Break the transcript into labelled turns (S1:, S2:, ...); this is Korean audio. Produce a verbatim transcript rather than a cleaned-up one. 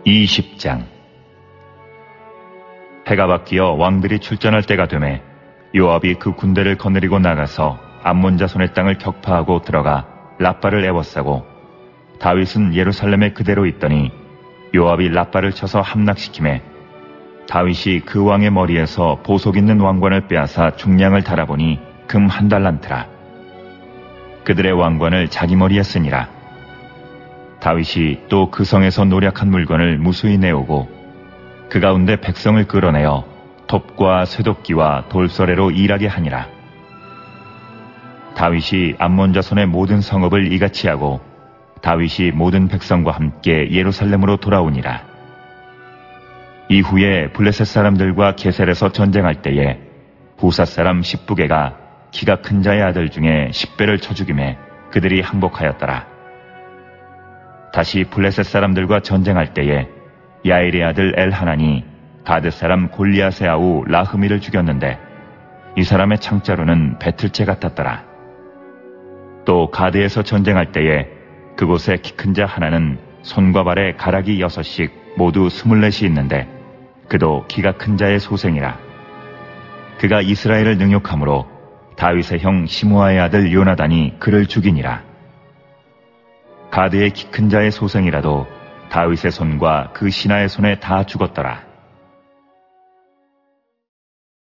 S1: 이십 장. 해가 바뀌어 왕들이 출전할 때가 되매 요압이 그 군대를 거느리고 나가서 암몬 자손의 땅을 격파하고 들어가 라빠를 에워싸고, 다윗은 예루살렘에 그대로 있더니 요압이 라빠를 쳐서 함락시키매 다윗이 그 왕의 머리에서 보석 있는 왕관을 빼앗아 중량을 달아보니 금 한 달란트라. 그들의 왕관을 자기 머리에 쓰니라. 다윗이 또 그 성에서 노략한 물건을 무수히 내오고 그 가운데 백성을 끌어내어 톱과 쇠도끼와 돌서래로 일하게 하니라. 다윗이 암몬 자손의 모든 성읍을 이같이 하고 다윗이 모든 백성과 함께 예루살렘으로 돌아오니라. 이후에 블레셋 사람들과 게셀에서 전쟁할 때에 후사 사람 십부게가 키가 큰 자의 아들 중에 십배를 쳐 죽임에 그들이 항복하였더라. 다시 블레셋 사람들과 전쟁할 때에 야일의 아들 엘하난이 가드 사람 골리앗의 아우 라흐미를 죽였는데 이 사람의 창자루는 배틀채 같았더라. 또 가드에서 전쟁할 때에 그곳에 키 큰 자 하나는 손과 발에 가락이 여섯씩 모두 스물넷이 있는데 그도 키가 큰 자의 소생이라. 그가 이스라엘을 능욕함으로 다윗의 형 시므아의 아들 요나단이 그를 죽이니라. 가드의 키 큰 자의 소생이라도 다윗의 손과 그 신하의 손에 다 죽었더라.